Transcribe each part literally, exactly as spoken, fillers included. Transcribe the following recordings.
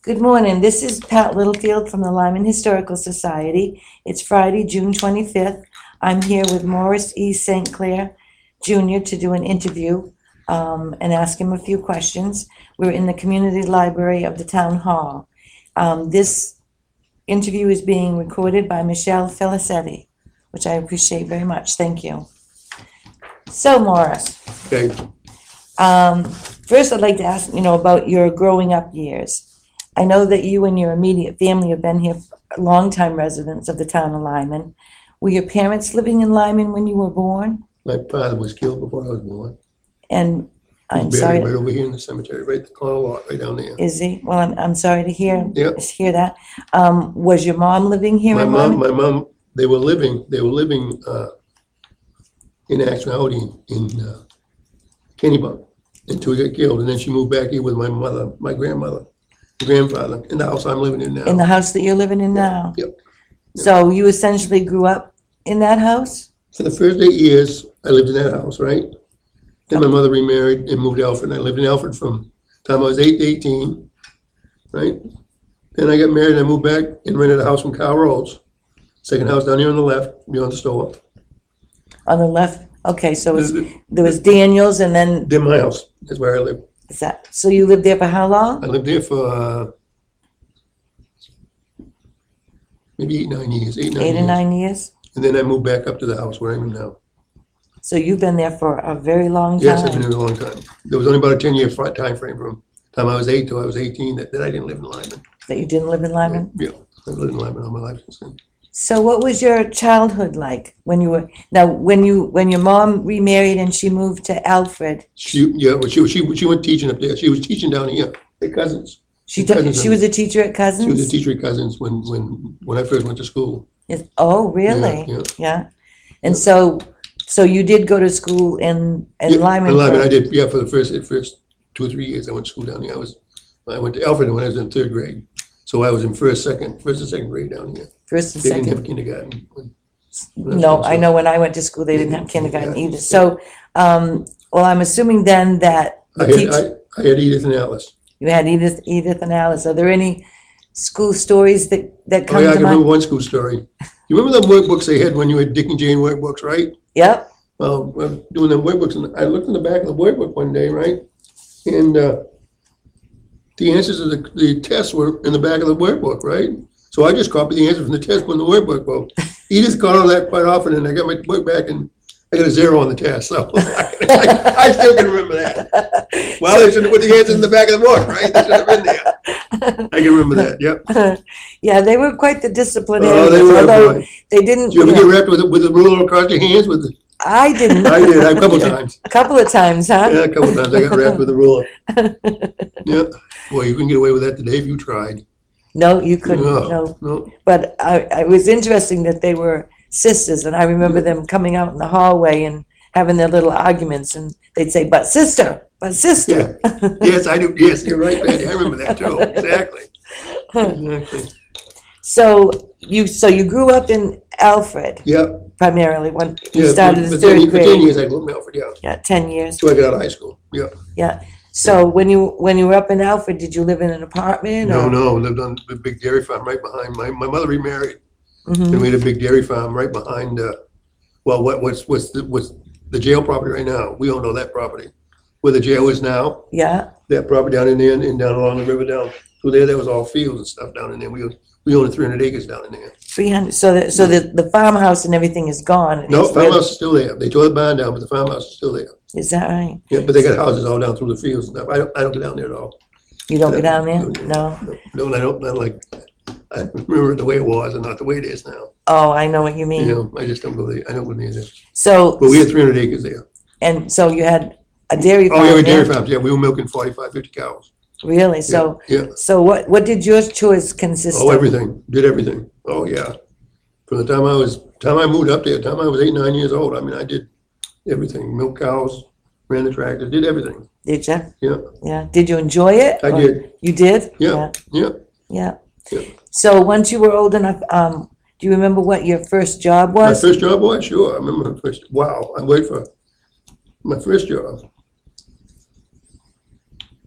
Good morning. This is Pat Littlefield from the Lyman Historical Society. It's Friday, June twenty-fifth. I'm here with Morris E. Saint Clair Junior to do an interview um, and ask him a few questions. We're in the community library of the town hall. Um, this interview is being recorded by Michelle Felicetti, which I appreciate very much. Thank you. So, Morris, Okay, um, first I'd like to ask, you know, about your growing up years. I know that you and your immediate family have been here, longtime residents of the town of Lyman. Were your parents living in Lyman when you were born? my father was killed before I was born. And I'm He's sorry, buried right over here in the cemetery, right the corner lot, right down there. is he? Well, I'm, I'm sorry to hear, Yep. to hear that. Um, was your mom living here My in mom, Lyman? my mom, they were living, they were living, uh, in actuality in, uh, Kennebunk until he got killed. And then she moved back here with my mother, my grandmother, grandfather, in the house I'm living in now. In the house that you're living in now? Yep. So you essentially grew up in that house? For the first eight years, I lived in that house, right? Then my mother remarried and moved to Alfred, and I lived in Alfred from the time I was eight to eighteen, right? Then I got married and I moved back and rented a house from Kyle Rose. Second house down here on the left, beyond the store. On the left? Okay, so it was, there was Daniels and then, Then my house, that's where I live. is that, so you lived there for how long? I lived there for, uh, maybe eight, nine years, eight, nine Eight or years. nine years? And then I moved back up to the house where I'm in now. So you've been there for a very long Yes, I've been time. there a long time. There was only about a ten-year time frame from the time I was eight till I was eighteen that, that I didn't live in Lyman. That you didn't live in Lyman? Yeah, I've lived in Lyman all my life since then. So what was your childhood like when you were, now, when you, when your mom remarried and she moved to Alfred, She, yeah, well, she, she, she went teaching up there. She was teaching down here at Cousins. she, Cousins took- she and- was a teacher at She was a Cousins? teacher at Cousins when, when, when I first went to school. Is- Oh, really? Yeah, yeah. Yeah. And so, so you did go to school in, in Yeah, Lyman? In Lyman, for- I did, yeah, for the first, the first two or three years I went to school down here. I was, I went to Alfred when I was in third grade. So I was in first, second, first and second grade down here. First and They didn't second? have kindergarten. when- when was No, in I school. know when I went to school, they didn't have Yeah. kindergarten either. So, um, well, I'm assuming then that I the had, teach, I, I had Edith and Alice. you had Edith, Edith and Alice. Are there any school stories that, that Oh, come yeah, I to can remember mind? one school story. You remember the workbooks they had when you had Dick and Jane workbooks, right? Yep, Well, I'm doing them workbooks, and I looked in the back of the workbook one day, right? And uh, the answers to the, the tests were in the back of the workbook, right? So I just copied the answer from the test in the workbook. Well, Edith got on that quite often, and I got my book back, and I got a zero on the test. So I, I still can remember that. Well, they should have put the answers in the back of the book, right? They should have been there. I can remember that. Yep. yeah, they were quite the disciplinarians, Oh, they were. although boy. they didn't, Did you ever you get know, wrapped with, a- with a ruler across your hands? With the, I didn't. I did. A couple times. A couple of times, huh? Yeah, a couple times I got wrapped with a ruler. Yeah, boy, you couldn't get away with that today if you tried. No, you couldn't, No, no. no. But I, I- it was interesting that they were sisters, and I remember them coming out in the hallway and having their little arguments, and they'd say, "But sister, but sister." Yes, I do. Yes, you're right, Patty. I remember that too. Exactly. Exactly. So you, so you grew up in Alfred Yep. primarily when you Yeah, started for- the for ten, third for ten grade. years I lived in Alfred. Yeah, Yeah, ten years. till I got out of high school. Yeah. Yeah. So when you when you were up in Alfred, did you live in an apartment? No, or? no. Lived on the big dairy farm right behind. My my mother remarried, Mhm. and we had a big dairy farm right behind. Uh, well, what what's what's the, what's the jail property right now? We don't know that property. Where the jail is now, Yeah. that property down in there and down along the river down through there, there was all fields and stuff down in there. We we owned three hundred acres down in there. Three hundred. So that so the the farmhouse and everything is gone. and No, it's where- farmhouse is still there. They tore the barn down, but the farmhouse is still there. Is that right? Yeah, but they got houses all down through the fields and stuff. I don't, I don't go down there at all. You don't go down there? No. No, and I don't, I don't like, I remember it the way it was and not the way it is now. Oh, I know what you You mean. know, I just don't go there. I don't go near there. So But we had three hundred acres there. and so you had a dairy farm. Oh, yeah, we had dairy there? farms. Yeah, we were milking forty-five, fifty cows. Really? So Yeah, so what what did your chores consist oh, of? everything. Did everything. Oh, yeah. From the time I was, time I moved up there, time I was eight, nine years old, I mean, I did everything. Milk cows, ran the tractor, did everything. Did you? Yeah, Yeah. Did you enjoy it? I Or- did. You did? Yeah, yeah. Yeah. Yeah. So once you were old enough, um, do you remember what your first job My was? first job was, sure, I remember my first, wow, I worked for my first job.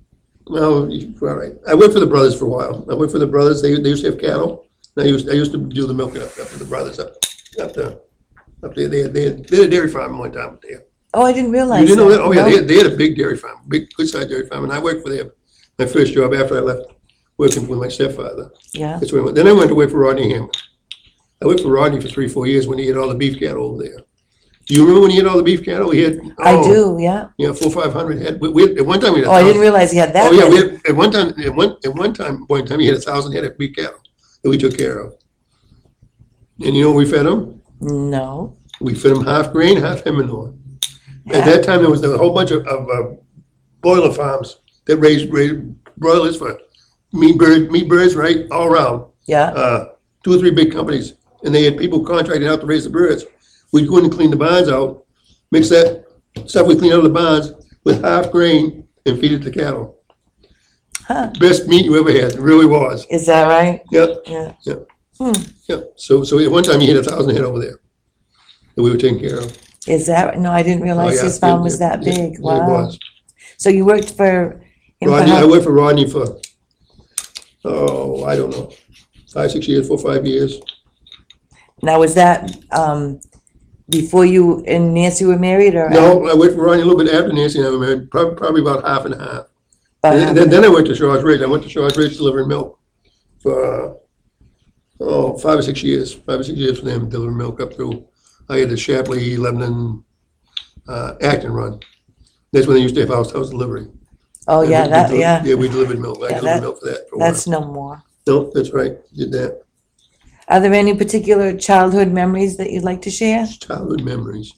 Well, you- all right. I worked for the brothers for a while. I worked for the brothers. They, they used to have cattle. And I used, I used to do the milking up, up for the brothers up, up there. Up there. They had, they had, they had a dairy farm one time up there. Oh, I didn't realize You didn't know that. that? Oh, yeah, No? they had, they had a big dairy farm, big, good sized dairy farm. And I worked for them. My first job after I left working with my stepfather. Yeah, That's where I went. Then I went to work for Rodney Hammond. I worked for Rodney for three, four years when he had all the beef cattle over there. Do you remember when he had all the beef cattle? He had, I oh, do, yeah. Yeah, four, five hundred head. We, we had, at one time we had a Oh, I didn't thousand. realize he had that Oh, yeah, we many. had, at one time, at one, at one time, one time, he had a thousand head of beef cattle that we took care of. And you know what we fed them? No. We fed them half grain, half Hemanor. At that time, there was a whole bunch of, of uh, broiler farms that raised, raised broilers for meat bird, meat birds, right, all around. Yeah, Uh, two or three big companies, and they had people contracted out to raise the birds. We'd go in and clean the barns out, mix that stuff we clean out of the barns with half grain and feed it to cattle. huh, Best meat you ever had, it really was. is that right? Yep, Yeah. yep, Hmm. yep. So, so at one time he had a thousand head over there that we were taking care of. Is that, no, I didn't Oh, realize yeah, his farm it- was it- that it- big. It Wow. was. So you worked for him for Rodney, I how, worked for Rodney for, oh, I don't know, five, six years, four, five years. now was that, um, before you and Nancy were married or? No, I worked for Rodney a little bit after Nancy and I were married, prob- probably about half and half. after? And then, then I went to Shaw's Ridge. I went to Shaw's Ridge delivering milk for, uh, oh, five or six years, five or six years for them delivering milk up through, I had the Shapley, Lebanon, uh, Acton run. That's when they used to have house, house delivery. Oh, And yeah, we- we that, deli- yeah, Yeah, we delivered milk. I Yeah, delivered that- milk for that for a while. that's no more. No, that's right, did that. Are there any particular childhood memories that you'd like to share? Childhood memories.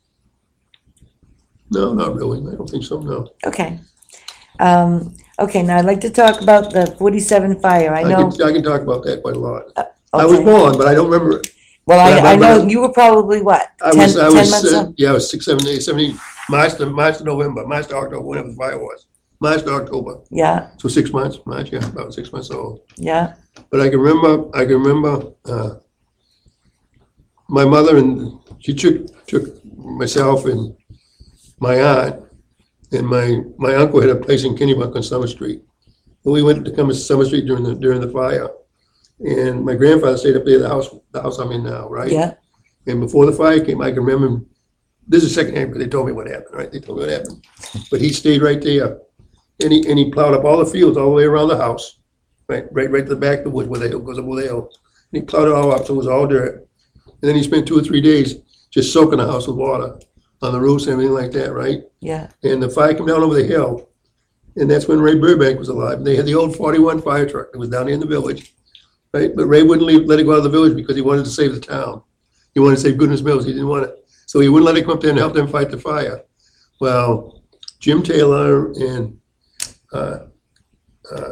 No, not really. I don't think so, no. Okay. Um, okay, now I'd like to talk about the forty-seven fire. I I know, can, I can talk about that quite a lot. I was okay. born, but I don't remember it. Well, but- I, I but- know but- you were probably what, I ten, was, I ten was, months uh, old? yeah, I was six, seven, eight, seventy, March to, March to November, March to October, whenever the fire was. March to October, Yeah, so six months, March, yeah, about six months old. yeah, But I can remember, I can remember, uh, my mother and, she took, took myself and my aunt, and my, my uncle had a place in Kennebunk on Summer Street. And we went to come to Summer Street during the, during the fire. And my grandfather stayed up there, the house, the house I'm in now, right? yeah, And before the fire came, I can remember, this is secondhand, but they told me what happened, right? They told me what happened. But he stayed right there, and he, and he plowed up all the fields all the way around the house, right, right, right to the back of the woods where the hill goes up over the hill. And he plowed it all up, so it was all dirt. And then he spent two or three days just soaking the house with water on the roofs and everything like that, right? yeah, And the fire came down over the hill, and that's when Ray Burbank was alive. They had the old forty-one fire truck that was down there in the village, right? But Ray wouldn't leave, let it go out of the village because he wanted to save the town. He wanted to save Goodness Mills. He didn't want it. So he wouldn't let it come up there and help them fight the fire. Well, Jim Taylor and, uh, uh,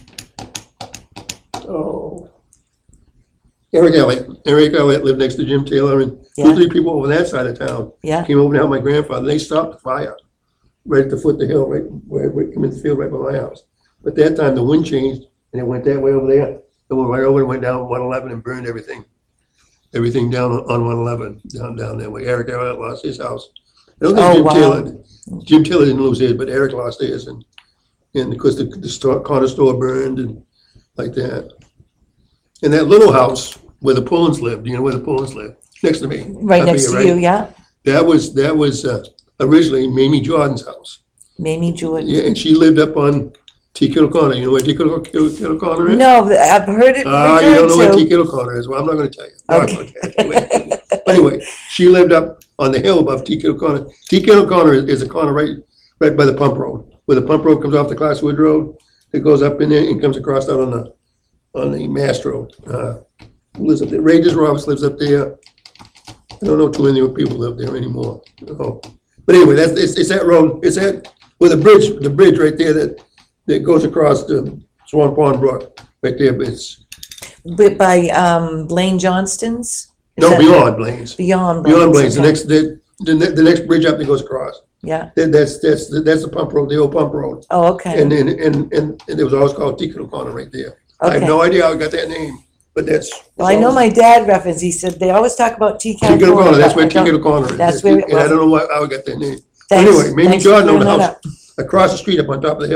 oh, Eric Elliott. Eric Elliott lived next to Jim Taylor, and two Yeah. or three people over that side of town yeah, came over to help my grandfather. They stopped the fire right at the foot of the hill, right where it came in the field right by my house. But that time the wind changed and it went that way over there. It went right over and went down one eleven and burned everything. Everything down on one eleven, down down that way. Eric Elliott lost his house. I don't think Oh, Jim wow. Taylor, Jim Taylor didn't lose his, but Eric lost his, and and of course the, the store, corner store burned and like that. And that little house where the Pullens lived, you know where the Pullens lived, next to me. right up next here, to you, yeah, That was that was uh, originally Mamie Jordan's house. Mamie Jordan. Yeah, and she lived up on T. Kittle Corner. You know where T. Kittle, Kittle, Kittle Corner is? No, I've heard it Ah, you don't know where T. referred to. Kittle Corner is. Well, I'm not going to tell you. No, I'm Okay. not gonna tell you. But anyway, she lived up on the hill above T. Kittle Corner. T. Kittle Corner is, is a corner right right by the pump road, where the pump road comes off the Classwood Road. It goes up in there and comes across out on the on the Mast Road. Uh, who lives up there? Ray Roberts lives up there. I don't know too many people live there anymore. Oh. But anyway, that's it's, it's that road. It's that with the bridge, the bridge right there that that goes across the Swan Pond Brook right there. But it's But by, um, Blaine Johnston's? Is no that- beyond Blaine's. Beyond Beyond Blaine's, Blaine's. The okay. next the, the ne- the next bridge up that goes across. Yeah, That, that's that's that's the pump road, the old pump road. oh, okay, And then and, and and it was always called T. Kittle Corner right there. I have okay. no idea how I got that name, but that's. Well, I know my dad referenced, he said, they always talk about T. T. Kittle Corner. That's where but I T. don't- Kittle Corner is. That's where it And I was. don't know why, how I got that name. Thanks- Anyway, Mamie thanks for Jordan owned the clearing house that up. across the street up on top of the hills.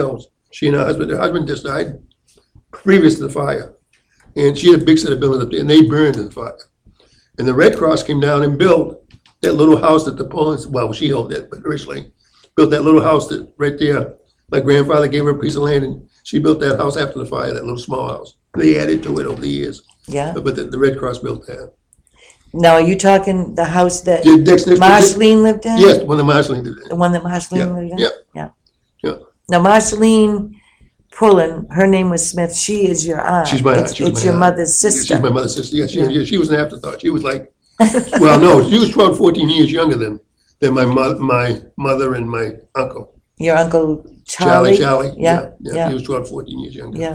She and her husband, her husband just died previous to the fire. And she had a big set of buildings up there, and they burned in the fire. And the Red Cross came down and built that little house that the Polands, well, she owned it, but originally built that little house that right there. My grandfather gave her a piece of land, and she built that house after the fire, that little small house. They added to it over the years. Yeah. But the, the Red Cross built that. Now, are you talking the house that Yeah, next- next- Marceline lived in? Yes, when the Marceline did The it. one that Marceline Yeah, lived in? yeah. Yeah. Yeah. Now, Marceline Pullen, her name was Smith, she is your aunt. She's my aunt. It's- She was It's my your aunt. mother's She's sister. my mother's sister. Yeah, she, Yeah. yeah, she was an afterthought. She was like, well, no, she was twelve, fourteen years younger than, than my mother, my mother and my uncle. Your uncle Charlie, Charlie? Charlie. Yeah, Yeah, yeah. he was twelve, fourteen years younger. Yeah.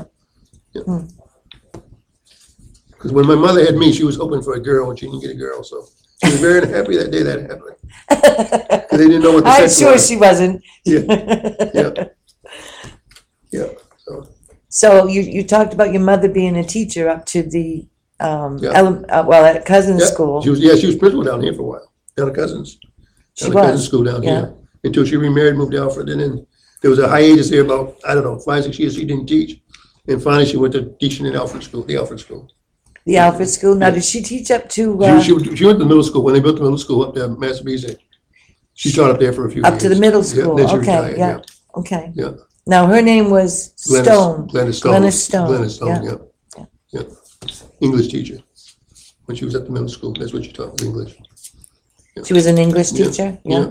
Because when my mother had me, she was hoping for a girl and she didn't get a girl, so she was very unhappy that day that happened. 'Cause they didn't know what the I'm sex sure was. she wasn't. Yeah, yeah. Yeah, so, So you, you talked about your mother being a teacher up to the, um, Yeah. ele- uh, well, at Cousin's yeah, School. she was, yeah, she was principal down here for a while, down at Cousins. She Down at Cousins was, School down yeah. here, until she remarried, moved to Alfred, and then there was a hiatus there about, I don't know, five, six years she didn't teach. And finally, she went to teaching in Alfred School, the Alfred School. The Alfred School. Now, Yeah. did she teach up to, She, uh, she, went- she went to middle school, when they built the middle school up there, Massabesic. She taught up there for a few years. up to the middle Yeah, school? then she Okay, retired, yeah, okay. Yeah. Now, her name was Glennis- Stone. Glennis Stone. Glennis Stone, Glennis Stone, yeah. yeah. Yeah. English teacher. When she was at the middle school, that's what she taught, was English. She was an English Yeah, teacher? Yeah.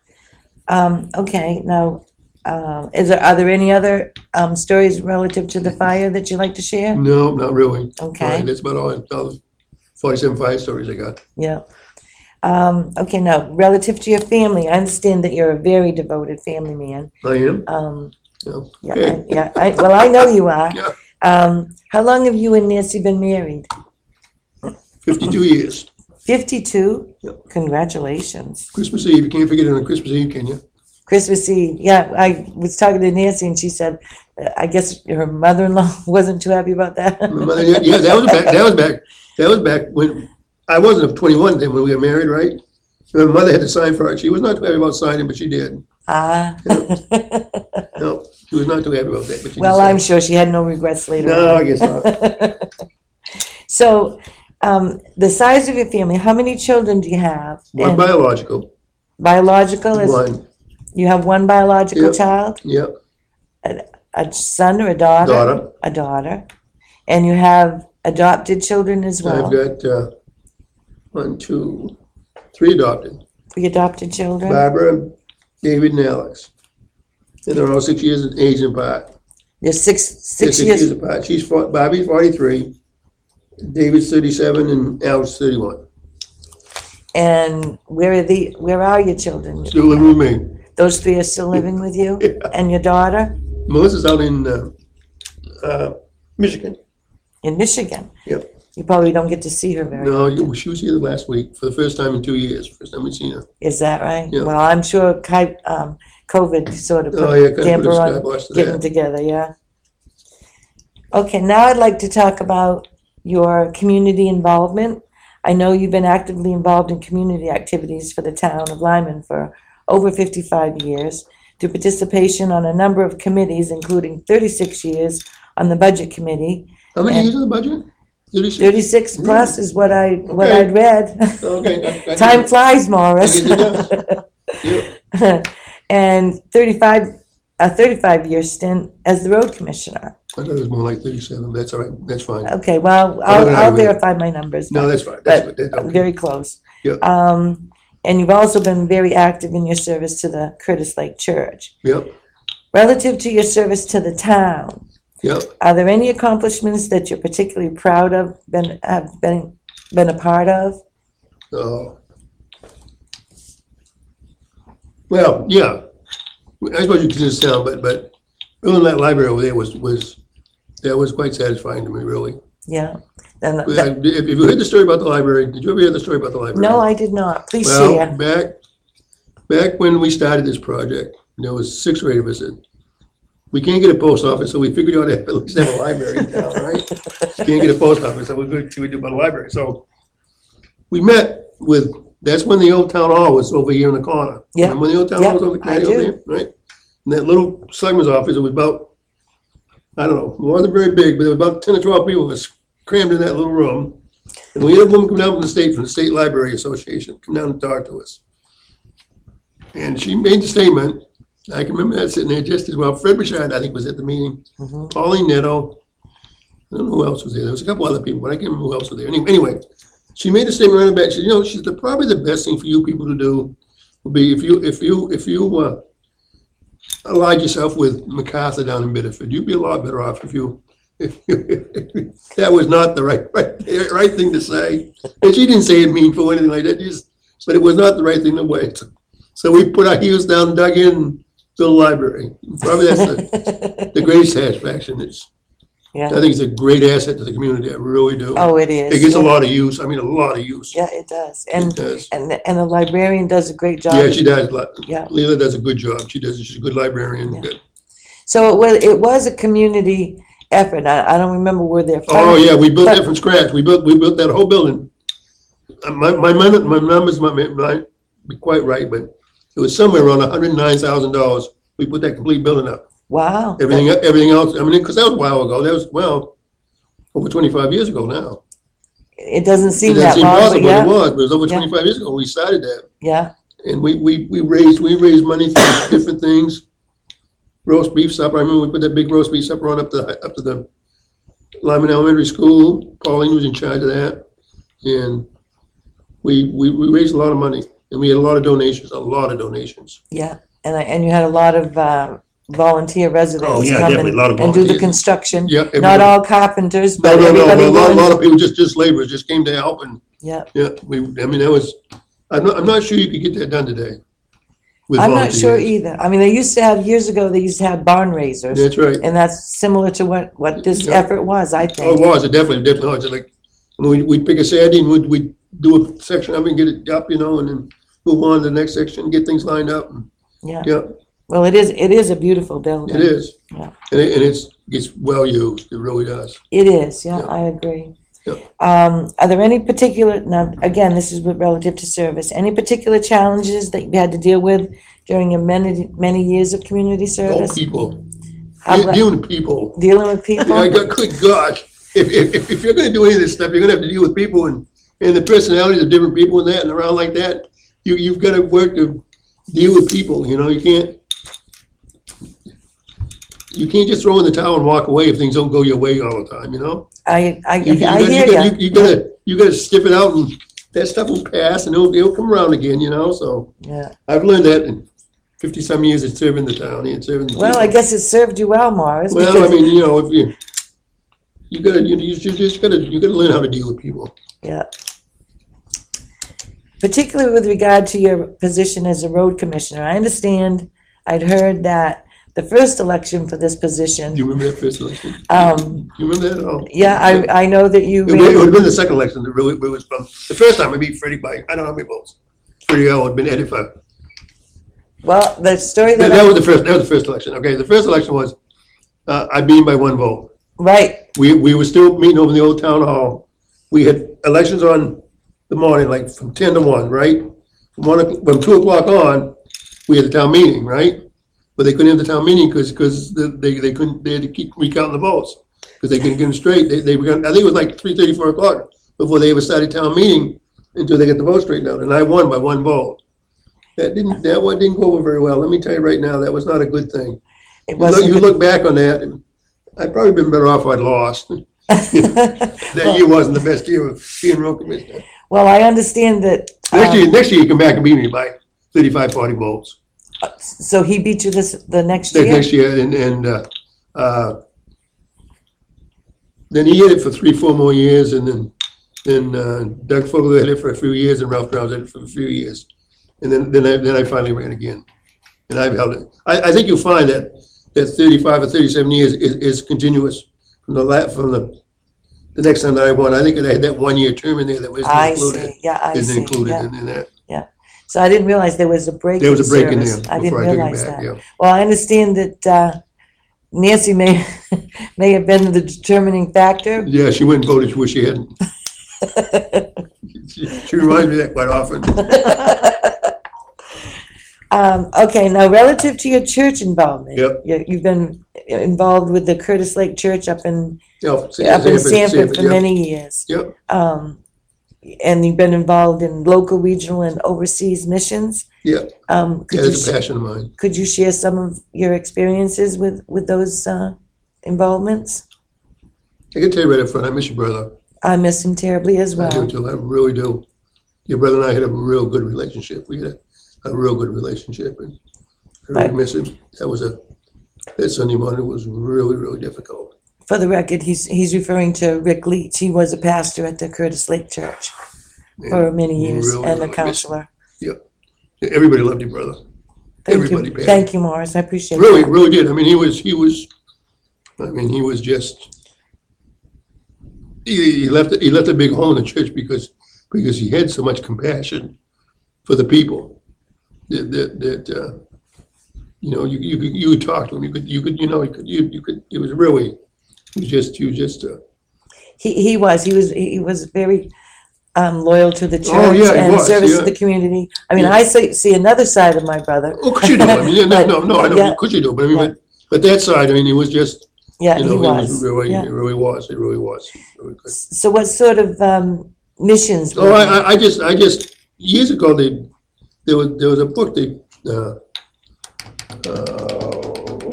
Um, okay, now, uh, is there, are there any other, um, stories relative to the fire that you'd like to share? No, not really. Okay. Right, that's about all, all the forty-seven fire stories I got. Yeah. Um, okay, now, relative to your family, I understand that you're a very devoted family man. I am? Um, Yeah. yeah, Okay. I- yeah, I, well, I know you are. Yeah. Um, how long have you and Nancy been married? Fifty-two years. Fifty-two? Yep. Congratulations. Christmas Eve, you can't forget it on Christmas Eve, can you? Christmas Eve, yeah, I was talking to Nancy and she said, uh, I guess her mother-in-law wasn't too happy about that. My mother- Yeah, yeah, that was back, that was back, that was back when, I wasn't twenty-one then when we got married, right? My mother had to sign for it. She was not too happy about signing, but she did. Ah. No, she was not too happy about that, but she did. Well, sign. I'm sure she had no regrets later No, on. I guess not. So, um, the size of your family, how many children do you have? One And biological, biological is, one, you have one biological Yep. child, yep, a son or a daughter? daughter. A daughter. And you have adopted children as I've well? got, uh, one, two, three adopted. Three adopted children? Barbara, David, and Alex. And they're all six years in age apart. They're six, They're six years, apart. She's, for- Bobby's forty-three, David's thirty-seven, and Alex thirty-one. and where are the, where are your children? Still living with me. Those three are still living with you? Yeah. And your daughter? Melissa's out in, uh, uh, Michigan. In Michigan? Yep. You probably don't get to see her very No, often. you- she was here last week for the first time in two years. First time we've seen her. Is that right? Yeah. Well, I'm sure ki- um, COVID sort of Oh, put yeah, a kind of damper put a on kibosh to getting that. together, yeah. Okay, now I'd like to talk about your community involvement. I know you've been actively involved in community activities for the town of Lyman for over fifty-five years, through participation on a number of committees, including thirty-six years on the Budget Committee. How many And- years on the budget? thirty-six? thirty-six plus is what I, what Okay. I'd read. Okay. I- I Time get it. flies, Morris. I guess it Yeah. And thirty-five, a thirty-five year stint as the road commissioner. I thought it was more like thirty-seven. That's all right. That's fine. Okay, well, Better I'll, than I I'll read. verify my numbers. No, that's fine. That's But good. That's okay. very close. Yeah. Um, and you've also been very active in your service to the Curtis Lake Church. Yep, Relative to your service to the town, yep. are there any accomplishments that you're particularly proud of, been, have been, been a part of? Oh. Well, yeah. I suppose you could just tell, but, but building that library over there was, was, that was quite satisfying to me, really. Yeah. And I- that- If if you heard the story about the library, did you ever hear the story about the library? no, I did not. Please Well, share. back, back when we started this project, there was six grade of us. that- We can't get a post office, so we figured out at least have a library in town, right? Can't get a post office, so we're going to see what we do about a library. So we met with, that's when the old town hall was over here in the corner. Yeah. Remember when the old town hall was Yeah, over the I over do. there, right? And that little selectman's office, it was about I don't know, it wasn't very big, but there was about ten or twelve people that was crammed in that little room. And we had a woman come down from the state, from the State Library Association, come down and talk to us. And she made the statement, I can remember that sitting there just as well. Fred Bouchard, I think, was at the meeting. Mm-hmm. Pauline Netto. I don't know who else was there. There was a couple other people, but I can't remember who else was there. Anyway, anyway she made a statement around the back. She said, you know, she said, probably the best thing for you people to do would be if you, if you, if you uh, allied yourself with MacArthur down in Biddeford, you'd be a lot better off if you, if you, that was not the right, right, right thing to say. And she didn't say it meaningful or anything like that, just, but it was not the right thing to wait. So, so we put our heels down and dug in to the library. Probably that's the, the greatest satisfaction. It's, yeah. I think it's a great asset to the community. I really do. Oh, it is. It gets yeah. a lot of use. I mean, a lot of use. Yeah, it does. And it does. and and the librarian does a great job. Yeah, she does. Yeah, Leila does a good job. She does. She's a good librarian. Yeah. Good. So it was it was a community effort. I, I don't remember where they're from. Oh yeah, we built but, that from scratch. We built we built that whole building. My my my, my numbers might, might be quite right, but it was somewhere around one hundred nine thousand dollars. We put that complete building up. Wow. Everything that, everything else. I mean, because that was a while ago. That was well. Over twenty-five years ago now. It doesn't seem it doesn't that seem long, possible, but yeah. It was, but it was over yeah. twenty-five years ago we started that. Yeah. And we we we raised we raised money for different things. Roast beef supper. I remember we put that big roast beef supper on up to up to the Lyman Elementary School. Pauline was in charge of that, and we we we raised a lot of money, and we had a lot of donations, a lot of donations. Yeah, and I, and you had a lot of. Uh, volunteer residents oh, yeah, come definitely. and, A lot of and do the construction. Yeah, not all carpenters, but no, no, everybody. No, a lot, a lot of people, just just laborers, just came to help, and yeah, yeah. We, I mean, that was. I'm not, I'm not sure you could get that done today. With I'm volunteers. Not sure either. I mean, they used to have years ago. They used to have barn raisers. That's right, and that's similar to what what this yeah. effort was. I think. Oh, it was. It definitely, definitely was. Like we we pick a Saturday and we'd we do a section of it and get it up, you know, and then move on to the next section and get things lined up. And, yeah. Yeah. Well, it is. It is a beautiful building. It is. Yeah. And, it, and it's it's well used. It really does. It is. Yeah, yeah. I agree. Yeah. Um, are there any particular now? Again, this is relative to service. Any particular challenges that you had to deal with during your many many years of community service? Oh, people. De- dealing with people. Dealing with people. I got. Good gosh! If, if if you're going to do any of this stuff, you're going to have to deal with people and and the personalities of different people and that and around like that. You you've got to work to deal with people. You know, you can't. You can't just throw in the towel and walk away if things don't go your way all the time, you know? I I, you, you I gotta, hear you. Gotta, you. You gotta you gotta stiff it out, and that stuff will pass, and it'll it'll come around again, you know. So yeah, I've learned that in fifty some years of serving the town and serving. The well, people. I guess it served you well, Morris. Well, I mean, you know, if you you gotta you, you just gotta you gotta learn how to deal with people. Yeah. Particularly with regard to your position as a road commissioner, I understand. I'd heard that. The first election for this position. Do you remember that first election? Um, you remember that at all? Yeah, I I know that you. It, it would have been the second election that really it was from. The first time I beat Freddie by I don't know how many votes. Freddie L had been headed for. Well, the story that that, that I, was the first. That was the first election. Okay, the first election was uh, I beat him by one vote. Right. We we were still meeting over in the old town hall. We had elections on the morning, like from ten to one, right? From one from two o'clock on, we had the town meeting, right? But they couldn't have the town meeting because because they they couldn't they had to keep recounting the votes because they couldn't get them straight. They they were gonna, I think it was like three thirty, four o'clock before they ever started town meeting until they get the vote straightened out. And I won by one vote. That didn't that one didn't go over very well. Let me tell you right now, that was not a good thing. It you, look, you look back on that, and I'd probably been better off if I'd lost. That well, year wasn't the best year of being road commissioner. Well, I understand that. Next um, year, next year you come back and beat me by thirty-five, forty votes. So he beat you this the next the year? Next year, and, and uh, uh, then he hit it for three, four more years, and then then uh, Doug Fogel hit it for a few years, and Ralph Brown hit it for a few years, and then then I, then I finally ran again, and I've held it. I, I think you'll find that that thirty-five or thirty-seven years is, is continuous from the la- from the the next time that I won. I think I had that one year term in there that was I included. See. Yeah, I isn't see. included Yeah. in, in that. Yeah. So I didn't realize there was a break. There was in a break in service. there. I didn't before I took it realize back, that. yeah. Well, I understand that uh, Nancy may may have been the determining factor. Yeah, she went and voted where she hadn't. she, she reminds me of that quite often. um, okay, now relative to your church involvement, Yep. you, you've been involved with the Curtis Lake Church up in, Yeah, up in Sanford for yeah. many years. Yep. Um, and you've been involved in local, regional, and overseas missions. Yeah. Um, could Yeah, you it's a sh- passion of mine. could you share some of your experiences with, with those uh, involvements? I can tell you right up front, I miss your brother. I miss him terribly as I do well. too. I really do. Your brother and I had a real good relationship. We had a, a real good relationship, and I really Right. miss him. That was a that Sunday morning was really, really difficult. For the record, he's he's referring to Rick Leach. He was a pastor at the Curtis Lake Church for And many years really, and a really miss him. counselor. Everybody loved your brother. Thank Everybody, you, Pam. thank you, Morris. I appreciate Really, that. really did. I mean, he was, he was, I mean, he was just, he, he left, he left a big hole in the church because, because he had so much compassion for the people that, that, that, uh, you know, you, you could, you could talk to him, you could, you could, you know, you could, you, you could, it was really, he was just, he was just, uh, He he was he was he was very um, loyal to the church Oh, yeah, he and was, service yeah. to the community. I mean, Yeah. I see see another side of my brother. oh, could you do? I mean, yeah, no, But- no, no, I know, yeah, could you do? But I mean, yeah. but, but that side, I mean, he was just, Yeah, you know, he he was was. really, Yeah. he really was, he really was. Really good. So, what sort of um, missions? Oh, I, I- I just, I just, years ago, they, there was, there was a book, they, uh, uh,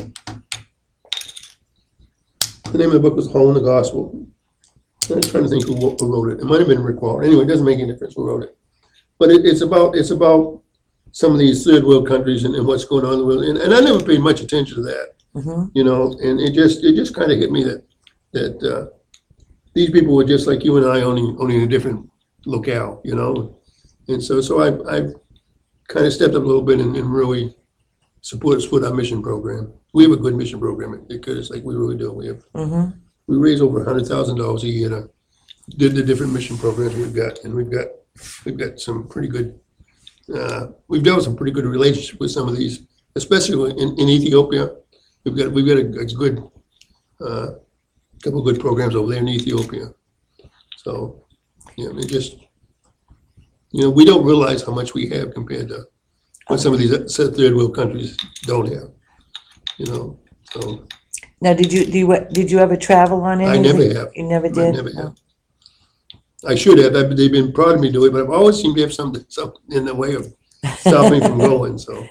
the name of the book was Home in the Gospel. I'm trying to think who who wrote it. It might have been Rick Warren. Anyway, it doesn't make any difference who wrote it. But it, it's about, it's about some of these third world countries and, and what's going on in the world. And, and I never paid much attention to that, Mhm. you know, and it just, it just kind of hit me that, that, uh, these people were just like you and I, only, only in a different locale, you know? And so, so I, I kind of stepped up a little bit and, and really support, support our mission program. We have a good mission program because like we really do. We have, Mhm. we raise over a hundred thousand dollars a year to did the different mission programs we've got, and we've got, we've got some pretty good, uh, we've developed some pretty good relationship with some of these, especially in, in Ethiopia. We've got, we've got a, a good, uh, couple of good programs over there in Ethiopia. So, you know, it just, you know, we don't realize how much we have compared to what some of these third world countries don't have, you know, so. Now, did you do you, did you ever travel on any? I of never the- have. You never I did. never No. have. I should have. I've- They've been proud of me to do it, but I've always seemed to have something, something in the way of stopping me from going. So,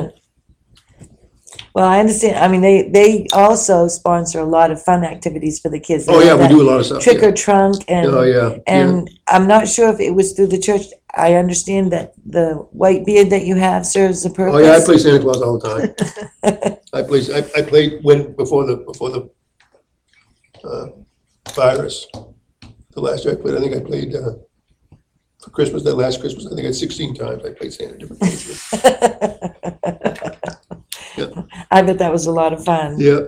Well, I understand. I mean, they they also sponsor a lot of fun activities for the kids. They oh yeah, have we that do a lot of stuff. Trick yeah. or trunk and Oh yeah. And I'm not sure if it was through the church. I understand that the white beard that you have serves a yeah. purpose. Oh yeah, I play Santa Claus all the time. I play. I, I played when before the before the uh, virus. The last year I played, I think I played uh, for Christmas. That last Christmas, I think I had sixteen times I played Santa different places. I bet that was a lot of fun. Yeah.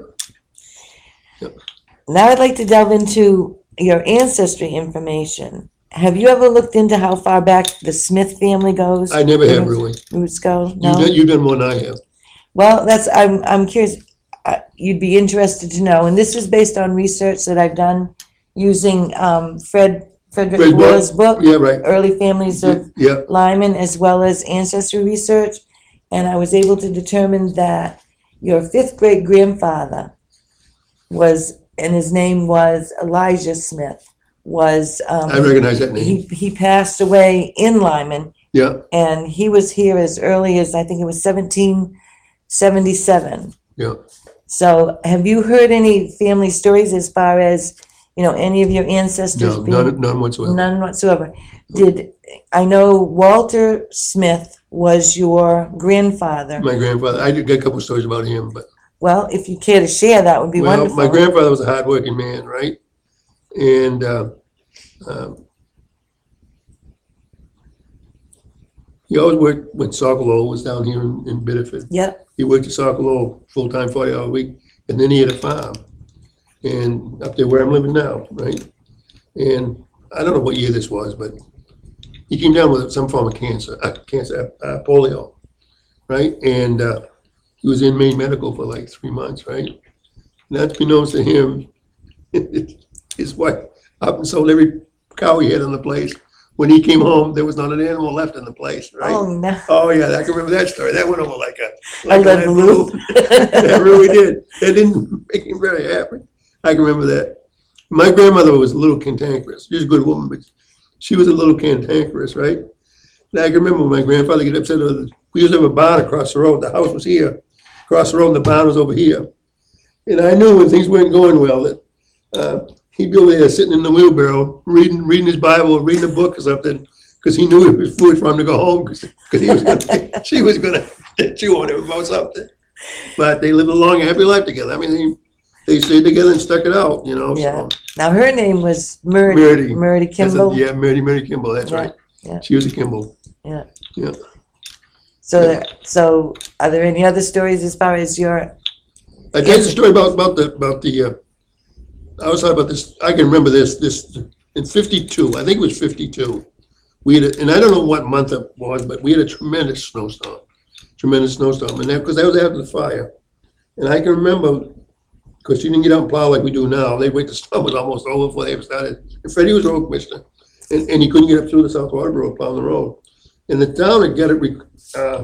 Now I'd like to delve into your ancestry information. Have you ever looked into how far back the Smith family goes? I never have really. Roots go? You've No? done, you've done more than I have. Well, that's, I'm, I'm curious, uh, you'd be interested to know, and this is based on research that I've done using, um, Fred, Frederick Fred book? Moore's book, Yeah, right. Early Families of Yeah. Lyman, as well as ancestry research. And I was able to determine that your fifth great grandfather was, and his name was Elijah Smith, was, um, I recognize that name. he, he passed away in Lyman, Yeah. and he was here as early as, I think it was seventeen seventy-seven. Yeah. So have you heard any family stories as far as, you know, any of your ancestors No, being? none, none whatsoever. None whatsoever. Did, I know Walter Smith was your grandfather. My grandfather, I did get a couple of stories about him, but Well, if you care to share, that would be well, wonderful. my grandfather was a hardworking man, right? And uh, um, he always worked when Sokolov was down here in, in Biddeford. Yep, He worked at Sokolov full time, forty hour a week, and then he had a farm, and up there where I'm living now, right? And I don't know what year this was, but he came down with some form of cancer, uh, cancer, uh, polio, right? And uh, he was in Maine Medical for like three months, right? Not to be known to him, his wife up and sold every cow he had on the place, when he came home, there was not an animal left in the place, right? Oh, no. Oh, yeah, I can remember that story. That went over like a, A like lead balloon. That really did. That didn't make him very happy. I can remember that. My grandmother was a little cantankerous. She was a good woman, but she was a little cantankerous, right? And I can remember when my grandfather get upset with us. We used to have a barn across the road. The house was here. Across the road, and the barn was over here. And I knew when things weren't going well that uh, he'd be over there sitting in the wheelbarrow, reading reading his Bible, reading a book or something, because he knew it was foolish for him to go home because he was gonna, she was going to chew on him about something. But they lived a long, happy life together. I mean, they, they stayed together and stuck it out, you know. Yeah. So. Now, her name was Murdy. Murdy. Murdy That's Kimball. a- yeah, Murdy, Murdy Kimball. That's Yeah, right. yeah. She was a Kimball. Yeah. Yeah. So, there, so are there any other stories as far as your? I tell you the story about about the about the. Uh, I was talking about this. I can remember this. This in fifty-two. I think it was fifty-two. We had, a, and I don't know what month it was, but we had a tremendous snowstorm, tremendous snowstorm, and that because that was after the fire. And I can remember because you didn't get out and plow like we do now. They wait till snow was almost over before they ever started. And Freddie was road commissioner, and, and he couldn't get up through the South Water Road, plowing the road. And the town had got it. Uh,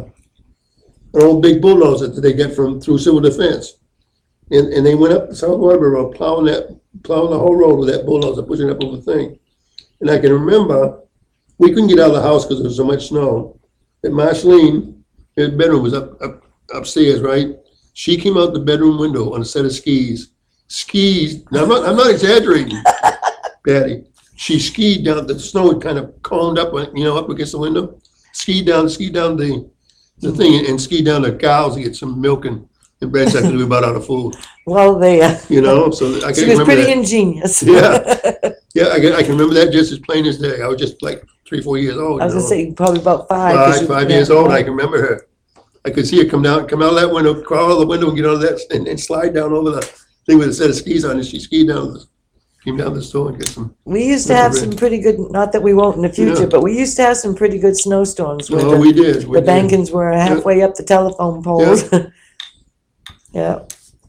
an old big bulldozer that they get from through civil defense. And, and they went up the South Waterbury Road, plowing that, plowing the whole road with that bulldozer, pushing up over the thing. And I can remember, we couldn't get out of the house because there was so much snow. And Marceline, her bedroom was up, up upstairs, right? She came out the bedroom window on a set of skis. Skis, now I'm not, I'm not exaggerating, Patty. She skied down, the snow had kind of coned up, you know, up against the window. Skied down, skied down the, the thing and skied down to cows to get some milk and, and bread because we were about out of food. Well, they. Uh, You know, so I can she was remember pretty that. ingenious. Yeah. Yeah, I can, I can remember that just as plain as day. I was just like three, four years old. I was you gonna know. say probably about five. 'cause Five, you- five yeah. years old. I can remember her. I could see her come down, come out of that window, crawl out the window, and get on that, and, and slide down over the thing with a set of skis on. And she skied down, the, came down the store and get some. We used to have some pretty good. Not that we won't in the future, Yeah. but we used to have some pretty good snowstorms. Where Oh, the, we did. We the did. Bankins were halfway up the telephone poles. Yeah.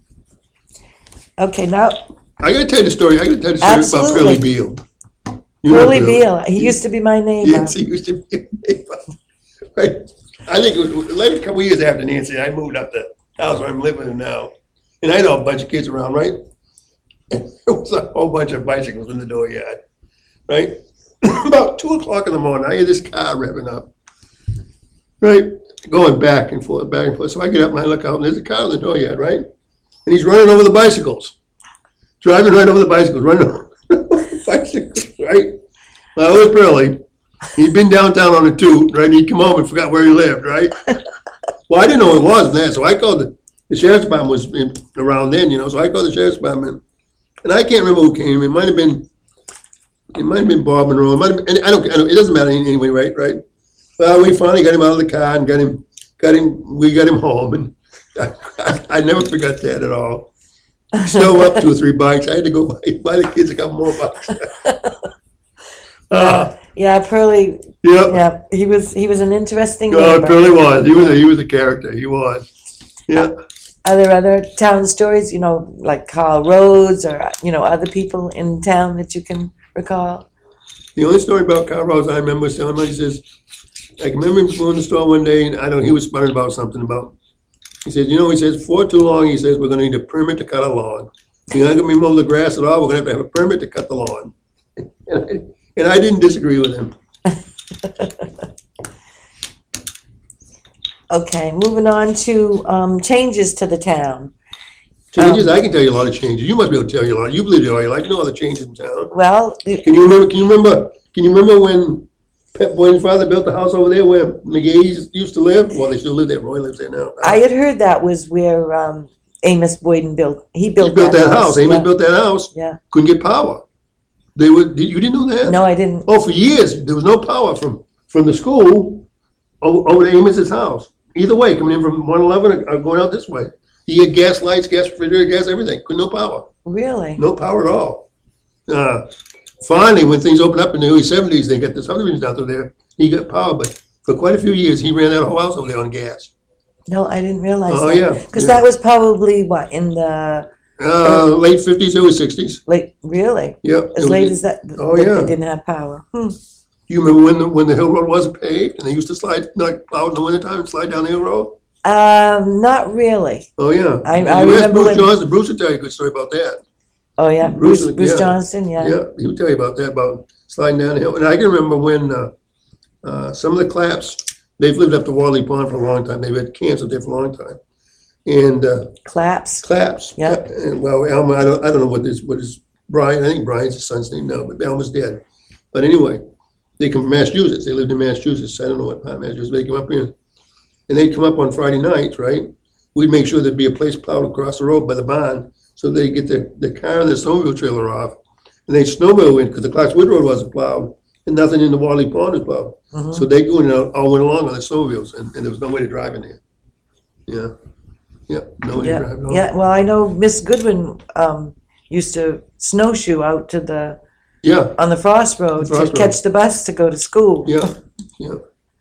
Okay, now I gotta tell you the story. I gotta tell you the story about Curly Absolutely. Beale. You know Curly Beale, he used to be my neighbor. Yes, he used to be a neighbor. Right. I think it was like a couple years after Nancy, I moved up the house where I'm living in now. And I know a bunch of kids around, right? And there was a whole bunch of bicycles in the dooryard, right? About two o'clock in the morning, I hear this car revving up, right? Going back and forth, back and forth. So I get up and I look out and there's a car in the dooryard, right? And he's running over the bicycles, driving right over the bicycles, running over the bicycles, right? Well, it was Curly. He'd been downtown on a toot, right? He'd come home and forgot where he lived, right? Well, I didn't know it was then, so I called the, the sheriff's department was in, around then, you know, so I called the sheriff's department. And I can't remember who came. It might have been, it might have been Bob Monroe. It might have been, I don't, I don't, it doesn't matter anyway, right? Right? Well, we finally got him out of the car and got him, got him, we got him home. And I, I, I never forgot that at all. Still up two or three bikes. I had to go buy, buy the kids a couple more bikes. uh, Yeah, Pearly. yeah. Yeah, he was he was an interesting Oh, it neighbor. really was. He was a, he was a character. He was. Yeah. Are there other town stories, you know, like Carl Rhodes or, you know, other people in town that you can recall? The only story about Carl Rose I remember was telling me, he says, I can remember him going to the store one day and I don't, he was sparring about something about, he says, you know, he says, before too long, he says, we're gonna need a permit to cut a lawn. You're not gonna be mowing the grass at all, we're gonna have to have a permit to cut the lawn. And I, and I didn't disagree with him. Okay, moving on to um, changes to the town. Changes, I can tell you a lot of changes. You must be able to tell you a lot. You believe it all your life. You know all the changes in town. Well, it- Can you remember, can you remember, can you remember when Pep Boyd's father built the house over there where McGee's used to live? Well, they still live there. Roy lives there now. I had heard that was where um, Amos Boyden built, he He built built that house. Amos yeah. built that house. Yeah, Couldn't get power. They would, you didn't know that? no, I didn't. Oh, for years, there was no power from, from the school o- over to Amos's house. Either way, coming in from one eleven or going out this way. You get gas lights, gas refrigerator, gas everything. Couldn't no power. Really? No power at all. Uh, finally, when things opened up in the early seventies, they got the subdivisions out through there. He got power, but for quite a few years, he ran that whole house over there on gas. No, I didn't realize Oh, that. yeah, Because yeah. that was probably what, in the Uh, late fifties, early sixties. late, really? Yep. As late as that, Oh, that yeah. they didn't have power. Hmm. Do you remember when the, when the hill road wasn't paved and they used to slide, like, out in the wintertime and slide down the hill road? Um, not really. Oh, yeah. I- I You ask remember Bruce when- Johnson, Bruce will tell you a good story about that. Oh, yeah, Bruce, Bruce, Bruce yeah. Johnson, yeah. Yeah, he would tell you about that, about sliding down the hill. And I can remember when, uh, uh, some of the Claps, they've lived up to Wally Pond for a long time. They've had cancer there for a long time. And, uh, Claps. Claps. Yeah. And, well, Elmer, I don't, I don't know what this, what is, Brian, I think Brian's his son's name now, but Elmer's dead. But anyway, they come from Massachusetts. They lived in Massachusetts. I don't know what part of Massachusetts. They come up here. And they'd come up on Friday nights, right? We'd make sure there'd be a place plowed across the road by the barn, so they get their, their car and their snowmobile trailer off. And they'd snowmobile in, because the Clarkswood Road wasn't plowed, and nothing in the Wally Pond was plowed. Mhm. So they go in and all went along on the snowmobiles, and, and there was no way to drive in there. Yeah, yeah, no way to Yeah, drive. no. yeah, well, I know Miss Goodwin, um, used to snowshoe out to the, Yeah, on the Frost Road to Frost Road. catch the bus to go to school. yeah, yeah.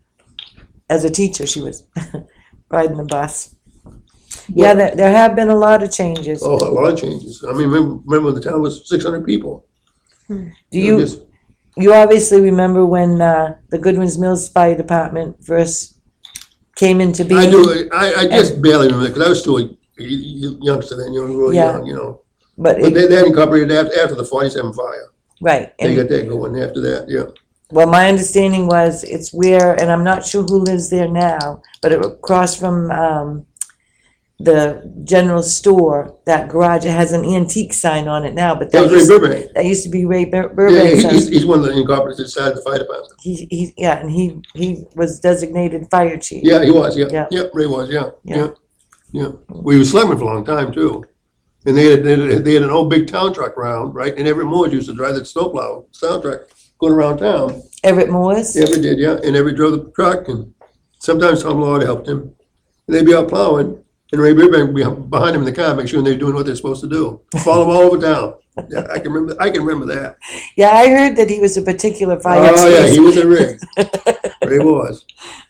As a teacher, she was riding the bus. Yeah, there, there have been a lot of changes. Oh, a lot of changes. I mean, remember, remember the town was six hundred people. Do you, Just- you obviously remember when, uh, the Goodwin's Mills Fire Department first came into being? I do, I, I just barely remember, because I was still a y- y- youngster then, you know, really Yeah. young, you know. But, But it- they, they had incorporated after, after the forty-seven fire. right, They and, got that going after that, yeah. well, my understanding was it's where, and I'm not sure who lives there now, but it across from, um, the general store, that garage, it has an antique sign on it now, but That that was Ray used, Burbank. that used to be Ray Bur- Yeah, Burbank's he- house. he's, he's one of the incorporated side of the fire department. He, he, yeah, and he, he was designated fire chief. Yeah, he was, yeah, Yeah. yeah, Ray was, yeah, Yeah. yeah, yeah. Well, he was selectman for a long time too. And they had, they had, they had an old big town truck around, right? And every Moore used to drive that snowplow, town truck, going around town. Everett Moores? Every did, yeah, and every drove the truck, and sometimes Tom Lord helped him. And they'd be out plowing, and Ray Burbank would be behind him in the car, make sure they're doing what they're supposed to do. Follow them all over town. Yeah, I can remember, I can remember that. Yeah, I heard that he was a particular fire Oh, yeah, he chief. was a Ray. Ray was.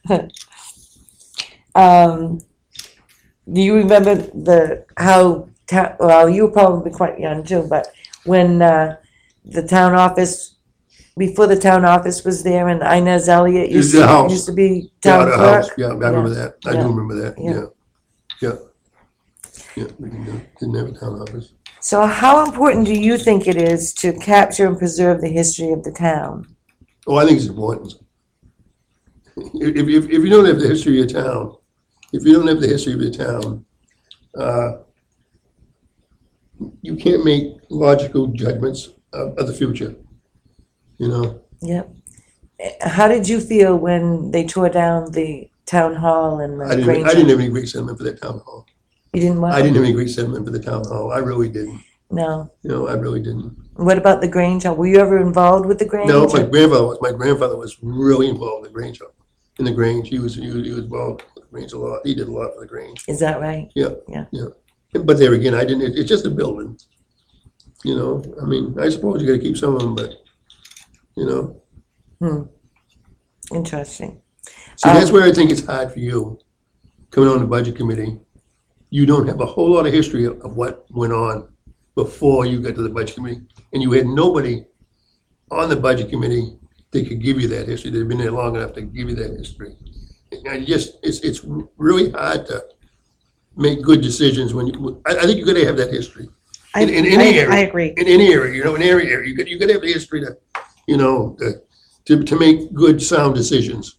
Um, do you remember the, how, ta- well, you were probably quite young too, but when, uh, the town office, before the town office was there and Inez Elliott used It's the to, house. used to be Yeah, town the house, clerk? yeah, I remember that. I do Yeah. remember that, Yeah. yeah. Yeah. Yeah, we didn't have- didn't have a town office. So how important do you think it is to capture and preserve the history of the town? Oh, I think it's important. If, if, if you don't have the history of your town, if you don't have the history of your town, uh, you can't make logical judgments of, of the future, you know? Yep. Eh, How did you feel when they tore down the town hall and I the didn't, Grange? I didn't have any great sentiment for that town hall. You didn't want? I didn't have any great sentiment for the town hall. I really didn't. No. You know, I really didn't. What about the Grange Hall? Were you ever involved with the Grange? No, my grandfather was. My grandfather was really involved in the Grange. In the Grange, he was he was, he was involved with the Grange a lot. He did a lot for the Grange. Is that right? Yeah, Yeah. yeah. But there again, I didn't. It, it's just a building. You know, I mean, I suppose you got to keep some of them, but you know. Hmm. Interesting. So that's Um, where I think it's hard for you coming on the budget committee. You don't have a whole lot of history of, of what went on before you got to the budget committee, and you had nobody on the budget committee that could give you that history. They've been there long enough to give you that history. And I just, it's it's really hard to make good decisions when you. I, I think you got to have that history I, in, in any I, area. I agree. In any area, you know, in every area, you got you got to have the history to, you know, to, to to make good sound decisions.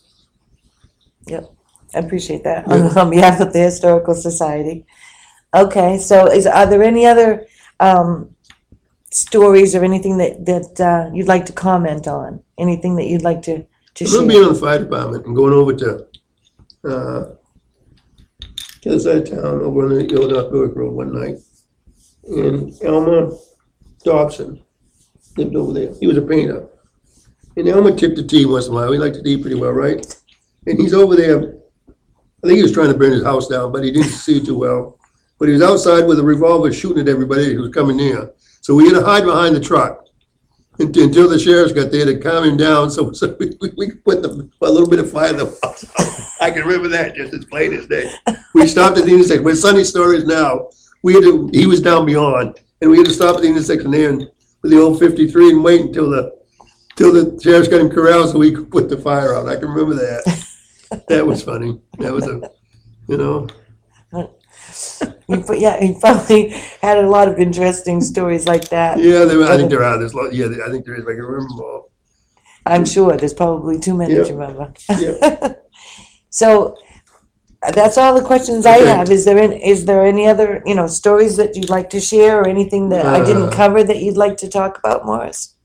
I appreciate that on, on behalf of the Historical Society. Okay, so is, are there any other, um, stories or anything that, that, uh, you'd like to comment on? Anything that you'd like to, to I share? remember being on the fire department and going over to, uh, the other side of town, over on the old North Berwick Road one night. And Elmer Dobson lived over there. He was a painter. And Elmer tipped the tea once in a while. He liked to tea pretty well, right? And he's over there. I think he was trying to burn his house down, but he didn't see too well. But he was outside with a revolver shooting at everybody who was coming near. So we had to hide behind the truck until until the sheriffs got there to calm him down. So, so we, we, we put the, a little bit of fire in the house. I can remember that just as plain as day. We stopped at the intersection. Where Sunny Store is now, we had to, he was down beyond, and we had to stop at the intersection there and, with the old fifty-three and wait until the till the sheriff's got him corralled so he could put the fire out. I can remember that. That was funny. That was a, you know. He pro- Yeah, he probably had a lot of interesting stories like that. Yeah, there, I think there are. There's a lot. Yeah, I think there is. I can remember them all. I'm sure there's probably too many Yep. to remember. Yep. So uh, that's all the questions I Okay. have. Is there any, is there any other, you know, stories that you'd like to share or anything that I didn't Uh. cover that you'd like to talk about, Morris?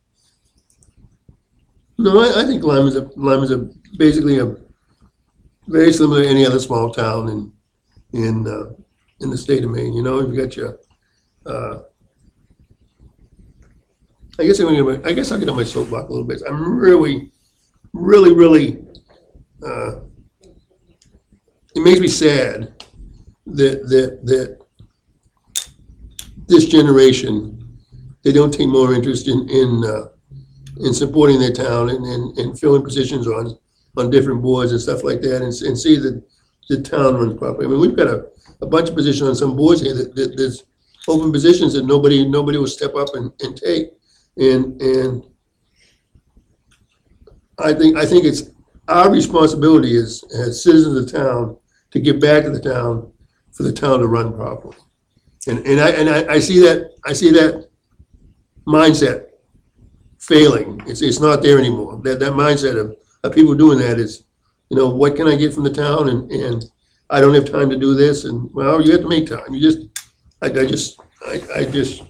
No, I, I think Lyme is a Lyme is a basically a very similar to any other small town in in uh, in the state of Maine. You know, you've got your. Uh, I guess I'm gonna. Get my, I guess I'll get on my soapbox a little bit. I'm really, really, really. Uh, it makes me sad that that that this generation, they don't take more interest in in uh, in supporting their town and, and, and filling positions on on different boards and stuff like that, and, and see that the town runs properly. I mean, we've got a, a bunch of positions on some boards here that, that there's open positions that nobody nobody will step up and, and take. And and I think I think it's our responsibility as as citizens of the town to give back to the town for the town to run properly. And and I and I, I see that I see that mindset failing. It's it's not there anymore. That that mindset of, of people doing that is, you know, what can I get from the town, and, and I don't have time to do this, and well, you have to make time. You just I, I just I, I just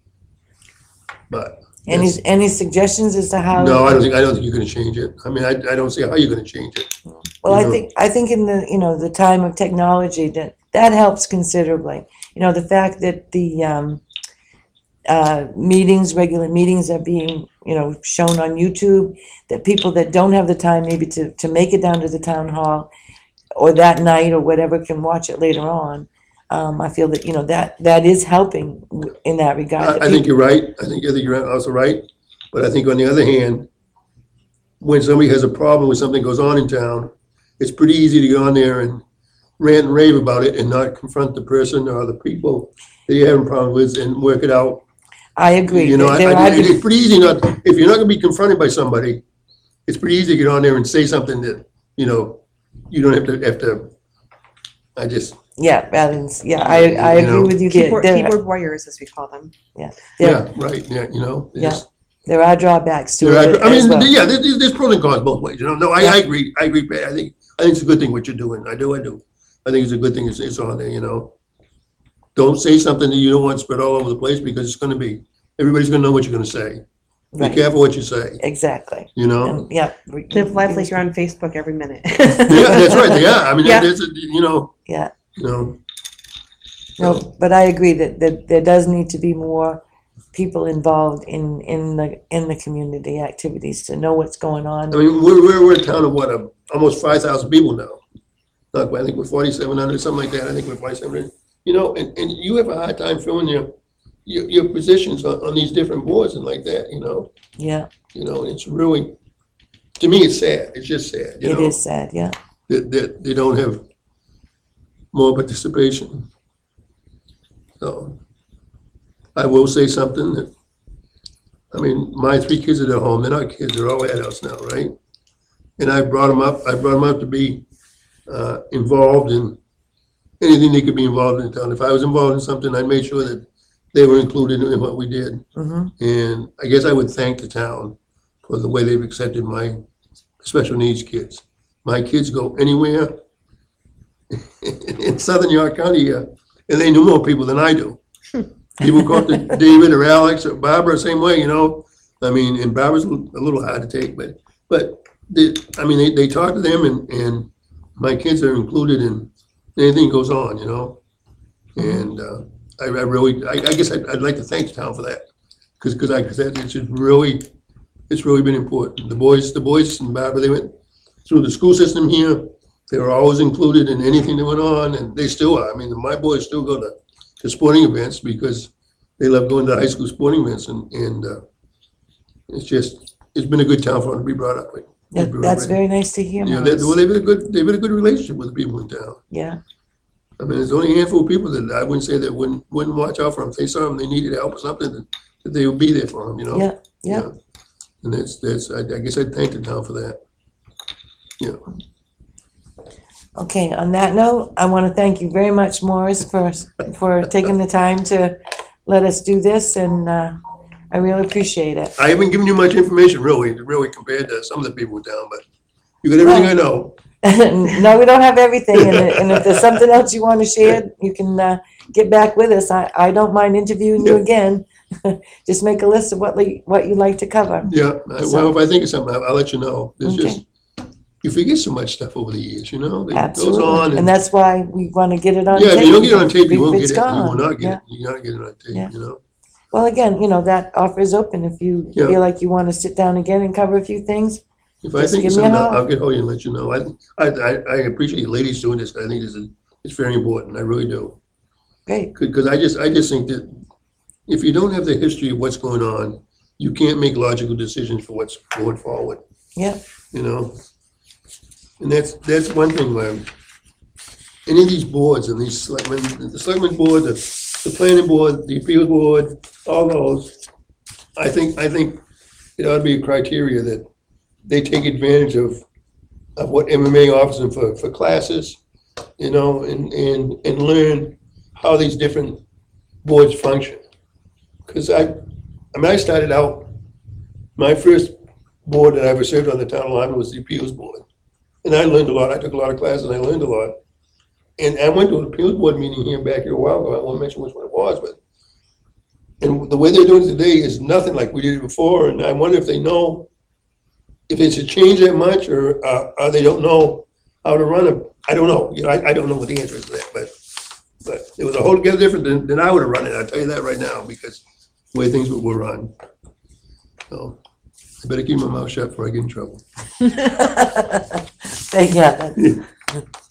but Any, yes. any suggestions as to how? No, I don't think, I don't think you're gonna change it. I mean, I, I don't see how you're gonna change it. Well, I you know. think, I think in the, you know, the time of technology, that, that helps considerably. You know, the fact that the, um, uh, meetings, regular meetings are being, you know, shown on YouTube, that people that don't have the time maybe to, to make it down to the town hall or that night or whatever can watch it later on. Um, I feel that, you know, that, that is helping in that regard. I, I think you're right. I think, I think you're also right. But I think on the other hand, when somebody has a problem, when something goes on in town, it's pretty easy to go on there and rant and rave about it and not confront the person or the people that you're having problems with and work it out. I agree. You know, I, There I, are- it's pretty easy not, if you're not gonna be confronted by somebody, it's pretty easy to get on there and say something that, you know, you don't have to, have to, I just, Yeah, rather than, yeah, I, I You agree know, with you there. Keyboard, There, keyboard warriors, as we call them. there, yeah, right, yeah, you know. Yeah. it's- there are drawbacks to There it are- I as mean, well. yeah, there's, there's pros and cons both ways, you know, no, I, Yeah. I agree, I agree, Pat. I think, I think it's a good thing what you're doing, I do, I do. I think it's a good thing it's, it's on there, you know. Don't say something that you don't want spread all over the place, because it's gonna be, everybody's gonna know what you're gonna say. Be Right, careful what you say, exactly. you know? And, yeah. re- Live life like you're on Facebook every minute. Yeah, that's right, they are, I mean, Yeah. there's, a- you know, Yeah, you know. no, but I agree that, that there does need to be more people involved in, in the, in the community activities to know what's going on. I mean, we're, we're, we're a town of what, uh, almost five thousand people now. Not quite, I think we're forty-seven hundred, something like that, I think we're forty-seven hundred. You know, and, and you have a hard time filling your, your, your positions on, on these different boards and like that, you know? Yeah, You know, and it's really, to me, it's sad, it's just sad, you it know? is sad, yeah. That, that they don't have more participation. So, I will say something that, I mean, my three kids are at home, they're not kids, they're all adults now, right? And I brought them up, I brought them up to be uh, involved in anything they could be involved in town. If I was involved in something, I made sure that they were included in what we did. Hmm. And I guess I would thank the town for the way they've accepted my special needs kids. My kids go anywhere in Southern York County here, and they knew more people than I do. People go up to David or Alex or Barbara, same way, you know. I mean, and Barbara's a little, a little hard to take, but but they, I mean, they, they talk to them, and, and my kids are included in anything goes on, you know. And uh, I, I really, I, I guess I'd, I'd like to thank the town for that, because because I because it's just really, it's really been important. The boys, the boys and Barbara, they went through the school system here. They were always included in anything that went on, and they still are. I mean, my boys still go to, to sporting events because they love going to high school sporting events, and and uh, it's just it's been a good town for them to be brought up with. That, that's very nice to hear, Yeah, they, Morris. well, they've been a good they've been a good relationship with the people in town. Yeah, I mean, there's only a handful of people that I wouldn't say that wouldn't wouldn't watch out for them. If they saw them, they needed help or something, that, that they would be there for them. You know. yeah, yeah. And that's, that's, I I guess I'd thank the town for that. Yeah, Okay, on that note, I want to thank you very much, Morris, for, for taking the time to let us do this, and uh, I really appreciate it. I haven't given you much information really, really compared to some of the people in town, but you got everything I know. No, we don't have everything, and and if there's something else you want to share, you can uh, get back with us. I, I don't mind interviewing you Yeah. again. Just make a list of what, li- what you'd like to cover. Yeah, I- well, if I think of something, I'll, I'll let you know. There's Okay. just, you forget so much stuff over the years, you know? It goes on Absolutely, and and, that's why we want to get it on yeah, tape. if you don't get it on tape, you won't It's get it. You will gone. not Yeah. get it. You gotta get it on Yeah. tape, you know? Well, again, you know, that offer is open. If you Yeah. feel like you want to sit down again and cover a few things, If I Just think of give me a something, I'll holler. I'll get hold of you and let you know. I, I, I- I appreciate you ladies doing this. I think this is, it's very important. I really do. great. Because I just, I just think that if you don't have the history of what's going on, you can't make logical decisions for what's going forward, Yeah, you know? And that's, that's one thing where any of these boards and these selectmen, the selectmen board, the, the planning board, the appeals board, all those, I think, I think it ought to be a criteria that they take advantage of, of what M M A offers them for, for classes, you know, and, and, and learn how these different boards function. Because I, I mean, I started out, my first board that I ever served on the town of Lyman was the appeals board. And I learned a lot. I took a lot of classes and I learned a lot. And I went to an appeals board meeting here back here a while ago. I won't mention which one it was, but and the way they're doing it today is nothing like we did it before. And I wonder if they know if it's a change that much, or uh, or they don't know how to run it. I don't know. You know, I, I don't know what the answer is to that, but but it was a whole together different than, than I would have run it. I'll tell you that right now, because the way things were run. So I better keep my mouth shut before I get in trouble. thank you.